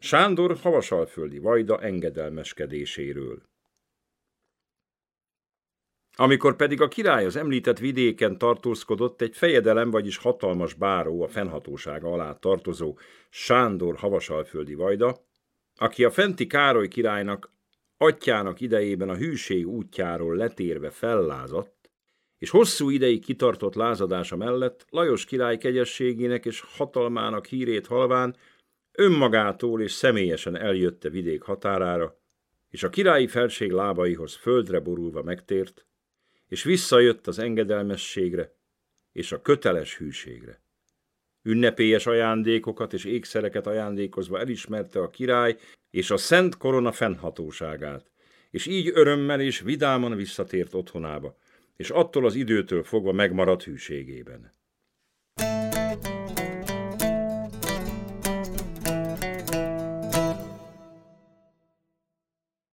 Sándor havasalföldi vajda engedelmeskedéséről. Amikor pedig a király az említett vidéken tartózkodott, egy fejedelem, vagyis hatalmas báró, a fennhatósága alá tartozó Sándor havasalföldi vajda, aki a fenti Károly királynak atyjának idejében a hűség útjáról letérve fellázadt, és hosszú ideig kitartott lázadása mellett Lajos király kegyességének és hatalmának hírét halván önmagától és személyesen eljötte vidék határára, és a királyi felség lábaihoz földre borulva megtért, és visszajött az engedelmességre és a köteles hűségre. Ünnepélyes ajándékokat és ékszereket ajándékozva elismerte a király és a szent korona fennhatóságát, és így örömmel és vidáman visszatért otthonába, és attól az időtől fogva megmaradt hűségében.